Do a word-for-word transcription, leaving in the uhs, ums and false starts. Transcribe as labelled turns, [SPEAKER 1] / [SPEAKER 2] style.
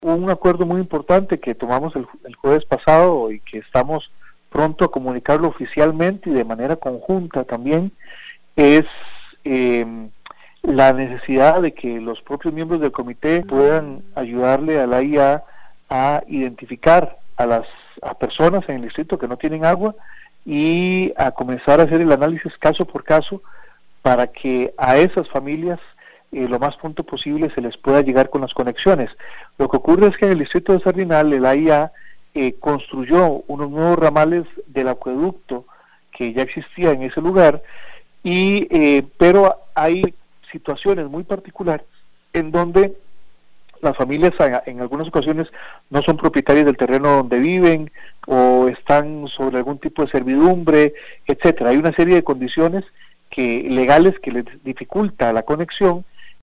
[SPEAKER 1] un acuerdo muy importante que tomamos el, el jueves pasado y que estamos pronto a comunicarlo oficialmente y de manera conjunta también, es eh, la necesidad de que los propios miembros del comité puedan ayudarle a la I A a identificar a las a personas en el distrito que no tienen agua y a comenzar a hacer el análisis caso por caso para que a esas familias eh, lo más pronto posible se les pueda llegar con las conexiones. Lo que ocurre es que en el distrito de Sardinal el A I A eh, construyó unos nuevos ramales del acueducto que ya existía en ese lugar, y eh, pero hay situaciones muy particulares en donde las familias en algunas ocasiones no son propietarias del terreno donde viven o están sobre algún tipo de servidumbre, etcétera. Hay una serie de condiciones que legales que les dificulta la conexión